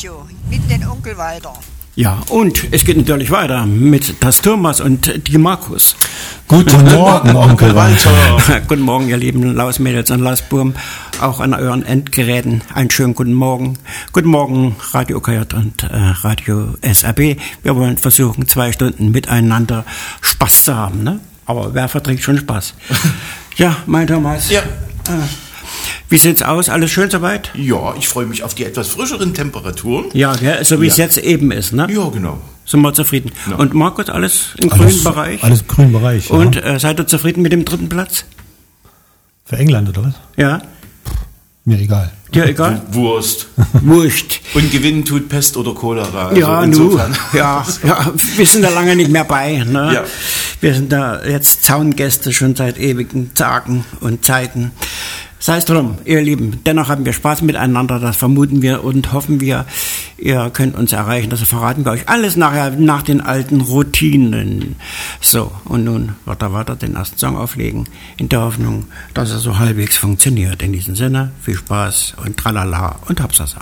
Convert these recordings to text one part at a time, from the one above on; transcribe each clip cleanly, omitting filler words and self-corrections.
Radio mit den Onkel Walter. Ja, und es geht natürlich weiter mit das Thomas und die Markus. Guten Morgen, Onkel Walter. Guten Morgen, ihr lieben Lausmädels und Lausbuben, auch an euren Endgeräten. Einen schönen guten Morgen. Guten Morgen, Radio OKJ und Radio SRB. Wir wollen versuchen, 2 Stunden miteinander Spaß zu haben, ne? Aber wer verträgt schon Spaß? Ja, mein Thomas. Ja. Wie sieht's aus? Alles schön soweit? Ja, ich freue mich auf die etwas frischeren Temperaturen. Ja, gell? So wie es jetzt eben ist, ne? Ja, genau. Sind wir zufrieden. Ja. Und Markus, alles im grünen Bereich? Alles im grünen Bereich, ja. Und seid ihr zufrieden mit dem 3. Platz? Für England, oder was? Ja. Mir egal. Dir egal? Wurst. Wurscht. Und gewinnen tut Pest oder Cholera. Also ja, insofern. Ja, wir sind da lange nicht mehr bei. Ne? Ja. Wir sind da jetzt Zaungäste schon seit ewigen Tagen und Zeiten. Sei es drum, ihr Lieben. Dennoch haben wir Spaß miteinander, das vermuten wir und hoffen wir. Ihr könnt uns erreichen, das verraten wir euch alles nachher nach den alten Routinen. So, und nun wird er weiter den ersten Song auflegen, in der Hoffnung, dass er so halbwegs funktioniert. In diesem Sinne, viel Spaß und tralala und Hapsasa.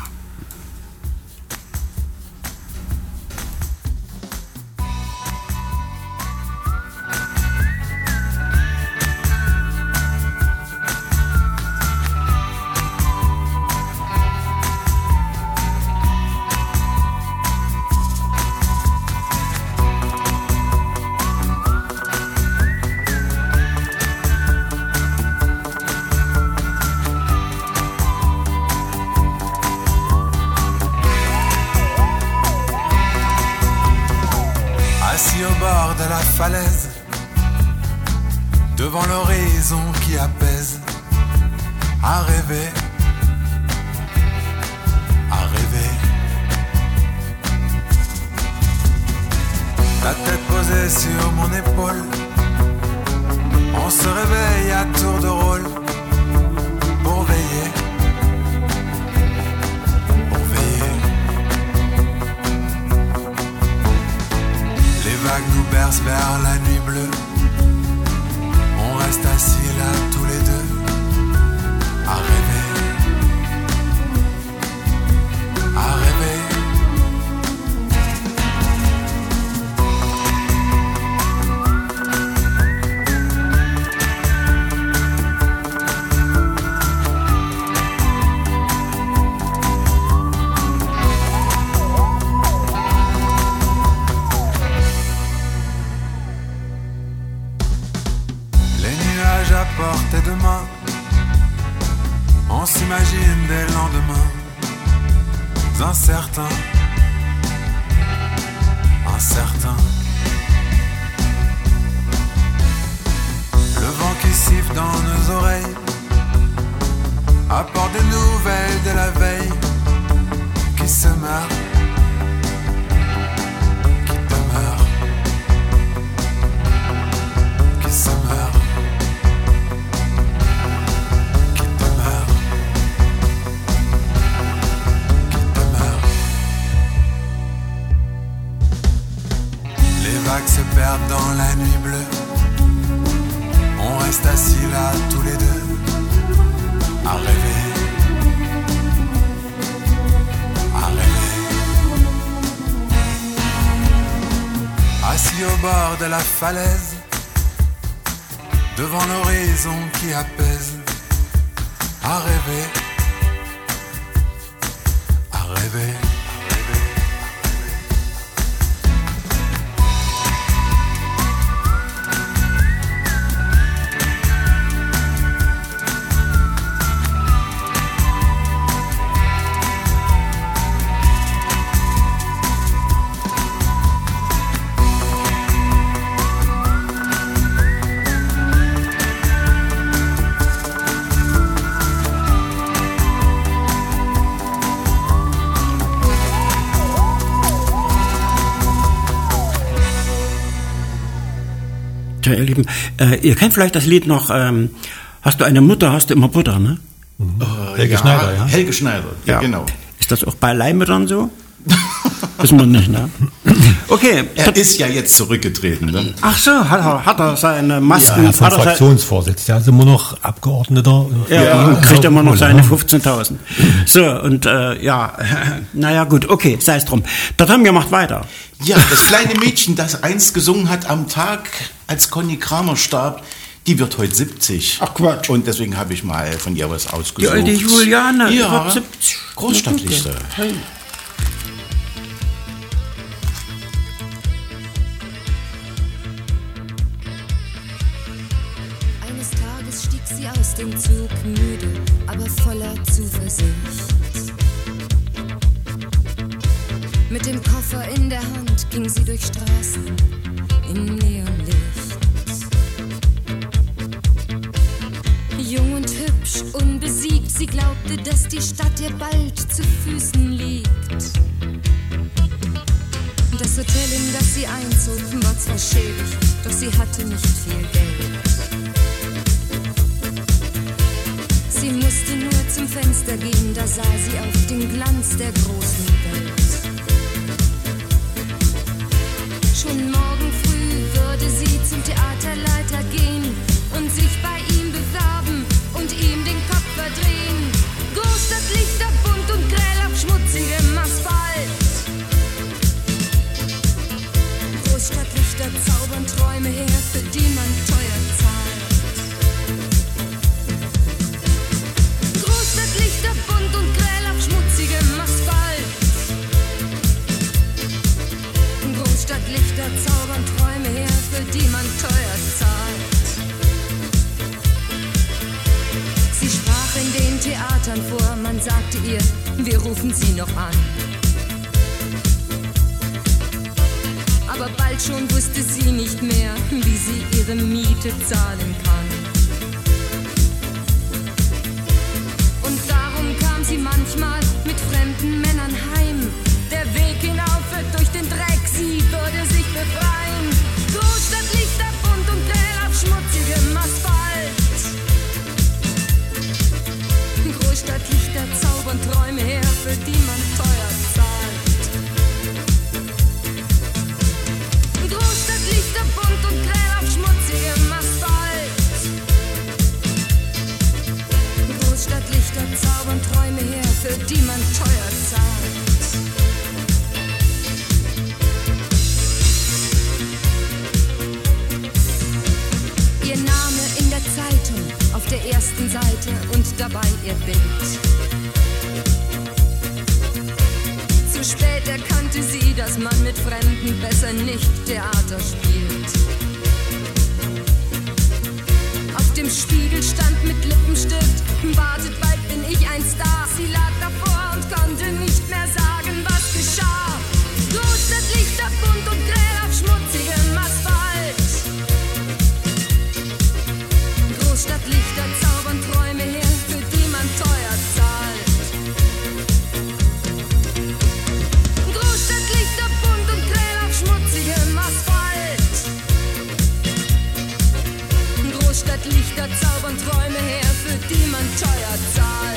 Assis au bord de la falaise, devant l'horizon qui apaise, à rêver, à rêver. La tête posée sur mon épaule, on se réveille à tour de rôle, pour veiller, pour veiller. Les vagues nous bercent vers la nuit bleue. On reste assis là tous les deux, à rêver, à rêver. À portée de main, on s'imagine des lendemains incertains, incertains. Le vent qui siffle dans nos oreilles apporte des nouvelles de la veille qui se meurt, qui demeure, qui se meurt. Se perdent dans la nuit bleue. On reste assis là tous les deux, à rêver, à rêver. Assis au bord de la falaise, devant l'horizon qui apaise, à rêver, à rêver. Tja, ihr Lieben, ihr kennt vielleicht das Lied noch, hast du eine Mutter, hast du immer Butter, ne? Helge Schneider, ja? Helge Schneider, ja, genau. Ist das auch bei Leihmüttern so? Wissen wir nicht, ne? Okay. Er ist ja jetzt zurückgetreten, ne? Ach so, hat er seine Masken... Ja, vom Fraktionsvorsitzender, also immer noch Abgeordneter. Ja, kriegt immer noch seine 15.000. So, und naja gut, okay, sei es drum. Der Tommy macht weiter. Ja, das kleine Mädchen, das einst gesungen hat am Tag, als Conny Kramer starb, die wird heute 70. Ach Quatsch. Und deswegen habe ich mal von ihr was ausgesucht. Die alte Juliane, ja, wird 70. Großstadtlichter. Hey. Eines Tages stieg sie aus dem Zug, müde, aber voller Zuversicht. Mit dem Koffer in der Hand ging sie durch Straßen im Neonlicht. Jung und hübsch, unbesiegt, sie glaubte, dass die Stadt ihr bald zu Füßen liegt. Das Hotel, in das sie einzog, war zwar schäbig, doch sie hatte nicht viel Geld. Sie musste nur zum Fenster gehen, da sah sie auf den Glanz der großen Welt. Schon morgen früh würde sie zum Theaterleiter gehen und sich bei ihm bewerben und ihm den Kopf verdrehen. Großstadtlichter, bunt und grell auf schmutzigem Asphalt. Großstadtlichter zaubern Träume her, für die man teuer zahlt. Großstadtlichter, bunt und grell auf schmutzigem Asphalt. Großstadtlichter zaubern Träume her, für die man teuer zahlt. Sie sprach in den Theatern vor, man sagte ihr, wir rufen sie noch an. Aber bald schon wusste sie nicht mehr, wie sie ihre Miete zahlen kann. Und darum kam sie manchmal mit fremden Männern heim. Der Weg hinauf wird durch den Dreck, sie würde sich befreien. Großstadtlichter, bunt und grell auf schmutzigem Asphalt. Großstadtlichter zaubern Träume her, für die man teuer zahlt. Großstadtlichter, bunt und grell auf schmutzigem Asphalt. Großstadtlichter zaubern Träume her, für die man teuer zahlt. Ihr Name in der Zeitung, auf der ersten Seite und dabei ihr Bild. Zu spät erkannte sie, dass man mit Fremden besser nicht Theater spielt. Auf dem Spiegel stand mit Lippenstift, wartet, bald bin ich ein Star. Sie lag davor und konnte nicht mehr sagen, was geschah. Großstadtlichter, bunt und grell auf schmutzigem Asphalt. Großstadtlichter zaubern Träume her, für die man teuer zahlt. Großstadtlichter, bunt und grell auf schmutzigem Asphalt. Großstadtlichter zaubern Träume her, für die man teuer zahlt.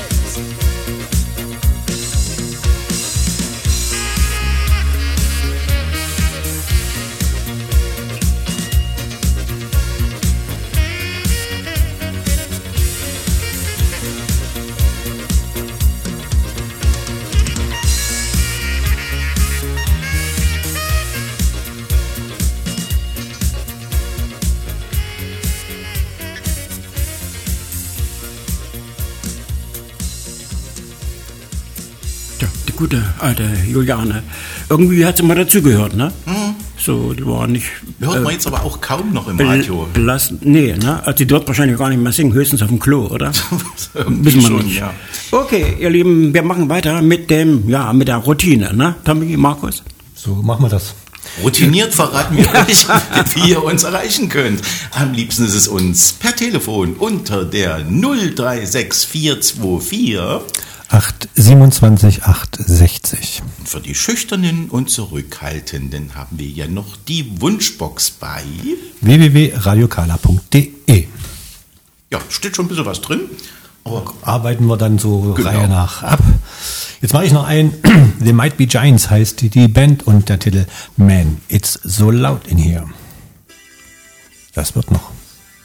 Gute alte Juliane. Irgendwie hat sie mal dazugehört, ne? So, die war nicht... Hört man jetzt aber auch kaum noch im Radio. Nee, ne? Also die dort wahrscheinlich gar nicht mehr singen, höchstens auf dem Klo, oder? Wissen wir nicht. Ja. Okay, ihr Lieben, wir machen weiter mit mit der Routine, ne? Tommy, Markus? So, machen wir das. Routiniert verraten wir euch, wie ihr uns erreichen könnt. Am liebsten ist es uns per Telefon unter der 036424 827 860. Und für die Schüchternen und Zurückhaltenden haben wir ja noch die Wunschbox bei www.radiokala.de. Ja, steht schon ein bisschen was drin. Aber arbeiten wir dann so Reihe nach ab. Jetzt mache ich noch ein. The Might Be Giants heißt die Band und der Titel Man, It's So Loud in Here. Das wird noch.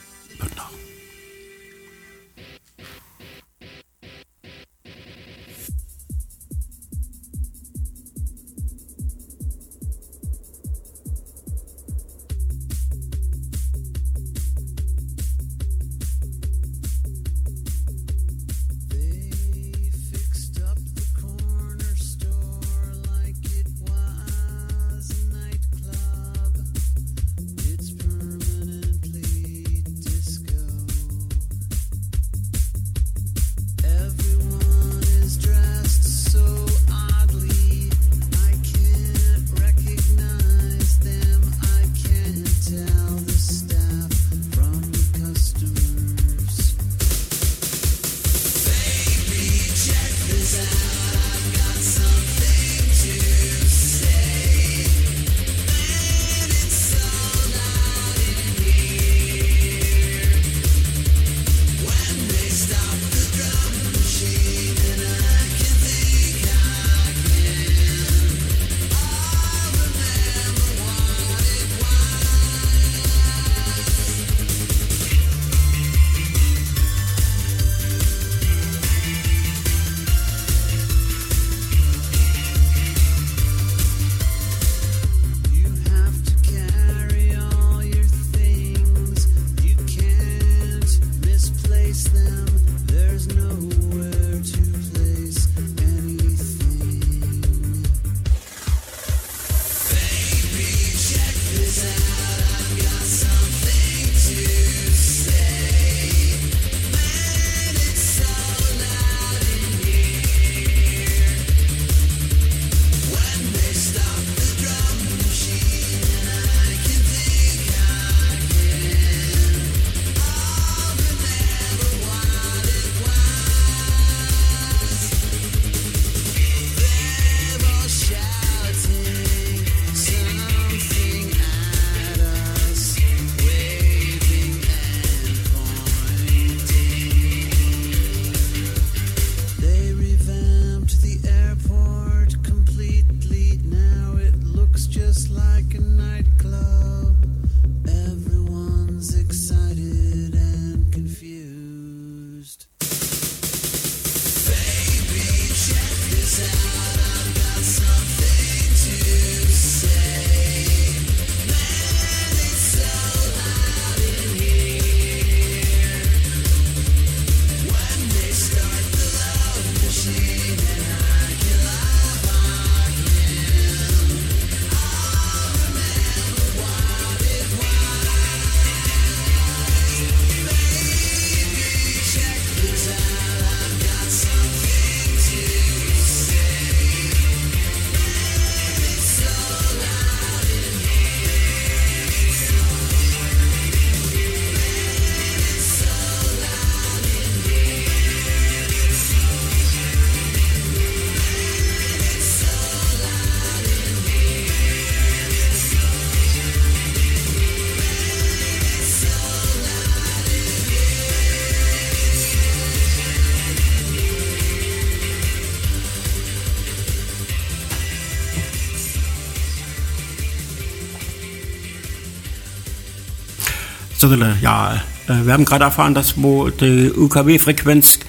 Ja, wir haben gerade erfahren, dass wo die UKW-Frequenz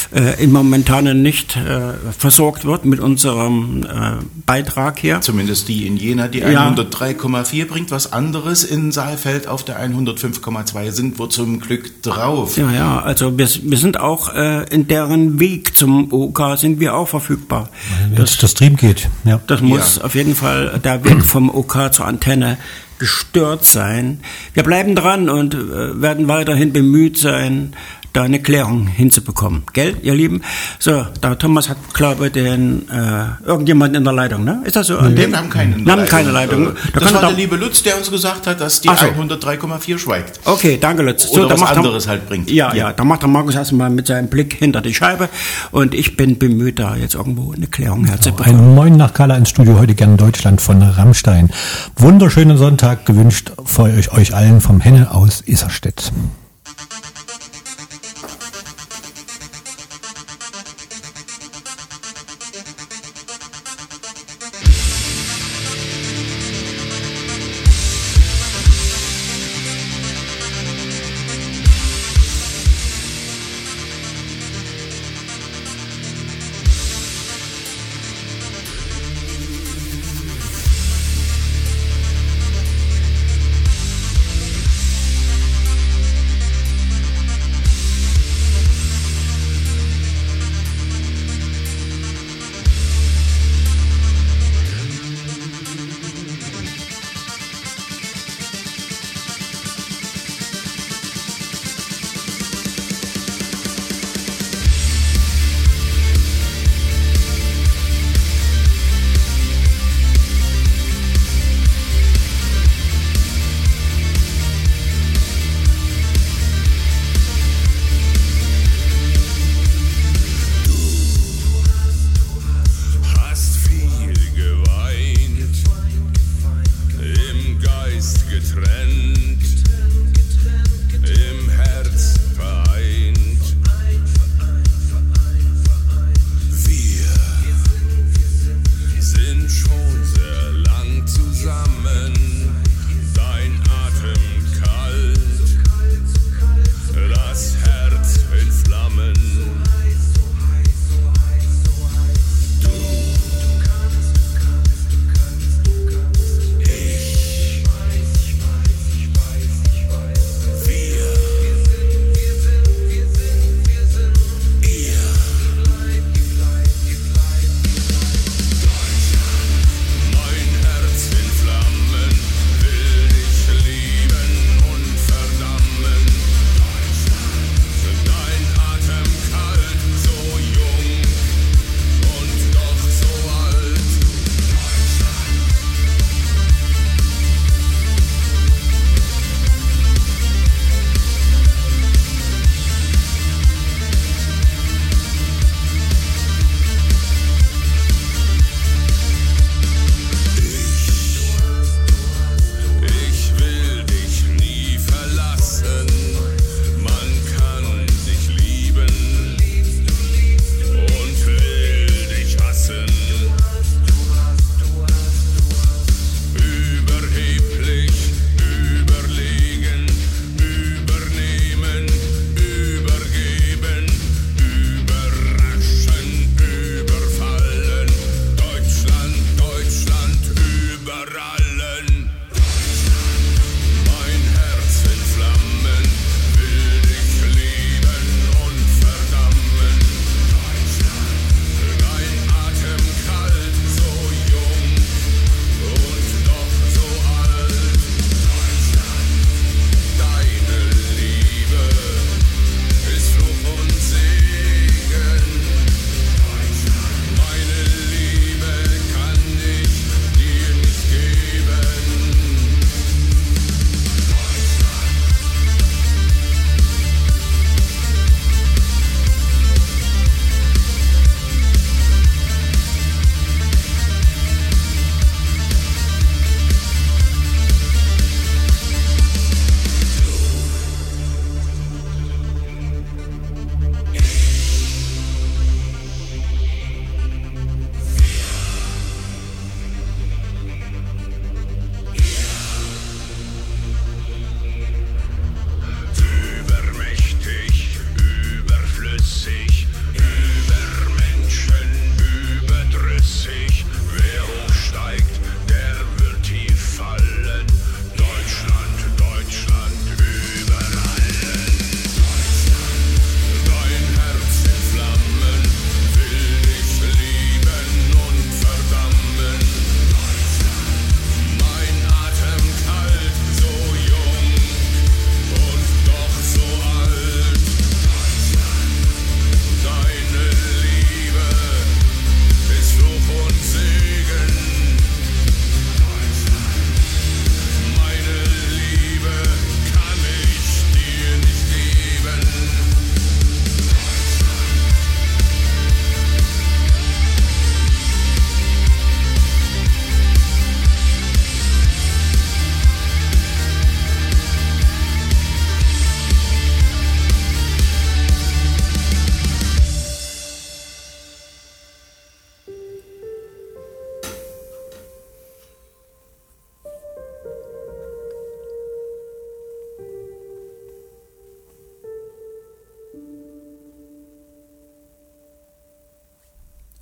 im Momentanen nicht versorgt wird mit unserem Beitrag hier. Zumindest die in Jena, die 103,4 bringt was anderes. In Saalfeld auf der 105,2 sind wir zum Glück drauf. Ja, also wir sind auch in deren Weg zum OK sind wir auch verfügbar. Das Stream geht, ja. Das muss auf jeden Fall der Weg vom OK zur Antenne gestört sein. Wir bleiben dran und werden weiterhin bemüht sein, da eine Klärung hinzubekommen. Gell, ihr Lieben? So, der Thomas hat, glaube ich, irgendjemanden in der Leitung, ne? Ist das so? Nee, wir haben keine Leitung. Keine Leitung. Das war der liebe Lutz, der uns gesagt hat, dass die 103,4 schweigt. Okay, danke Lutz. Oder was anderes halt bringt. Ja, da macht der Markus erstmal mit seinem Blick hinter die Scheibe und ich bin bemüht, da jetzt irgendwo eine Klärung herzubekommen. Ein Moin nach Kala ins Studio, heute gern Deutschland von Rammstein. Wunderschönen Sonntag gewünscht für euch allen vom Henne aus Isarstedt.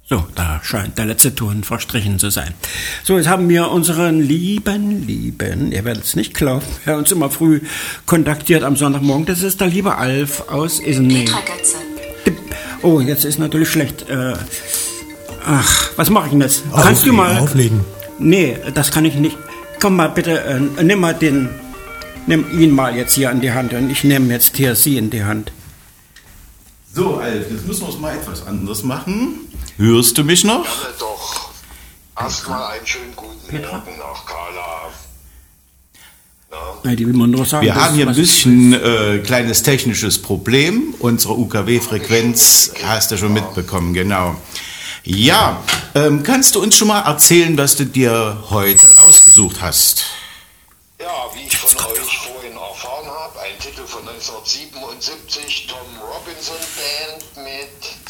So, da scheint der letzte Ton verstrichen zu sein. So, jetzt haben wir unseren lieben, ihr werdet es nicht glauben, wer uns immer früh kontaktiert am Sonntagmorgen, das ist der liebe Alf aus Isenay. Oh, jetzt ist natürlich schlecht. Ach, was mache ich denn jetzt? Kannst du mal... Auflegen. Nee, das kann ich nicht. Komm mal bitte, nimm ihn mal jetzt hier in die Hand und ich nehme jetzt hier Sie in die Hand. So, Alf, jetzt müssen wir es mal etwas anders machen. Hörst du mich noch? Gerne doch. Erstmal einen schönen guten Morgen nach Carla. Ja, die will man nur sagen. Wir haben hier ein bisschen kleines technisches Problem. Unsere UKW-Frequenz hast du schon mitbekommen, genau. Ja, kannst du uns schon mal erzählen, was du dir heute rausgesucht hast? Ja, wie ich von euch vorhin erfahren habe, ein Titel von 1977, Tom Robinson Band mit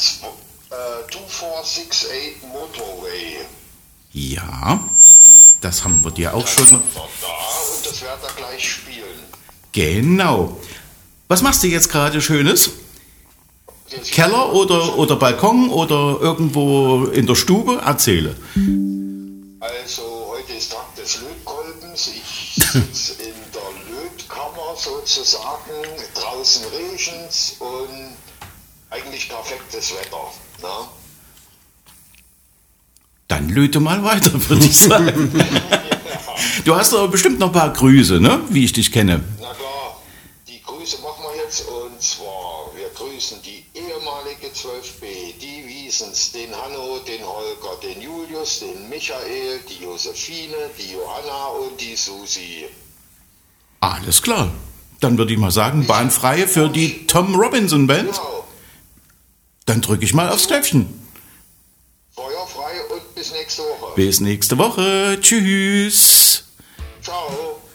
2468 Motorway. Ja, das haben wir dir auch schon. Da und das werden wir gleich spielen. Genau. Was machst du jetzt gerade Schönes? Keller oder Balkon oder irgendwo in der Stube? Erzähle. Also heute ist Tag des Lötkolbens. Ich sitze in der Lötkammer sozusagen. Draußen regen's und eigentlich perfektes Wetter. Ne? Dann löte mal weiter, würde ich sagen. Du hast aber bestimmt noch ein paar Grüße, ne? Wie ich dich kenne. Na klar, die Grüße machen wir jetzt und zwar, wir grüßen die ehemalige 12b, die Wiesens, den Hanno, den Holger, den Julius, den Michael, die Josephine, die Johanna und die Susi. Alles klar. Dann würde ich mal sagen, bahnfrei für die Tom Robinson Band. Genau, Dann drücke ich mal aufs Knöpfchen. feuerfrei und bis nächste Woche. Bis nächste Woche. Tschüss. Ciao.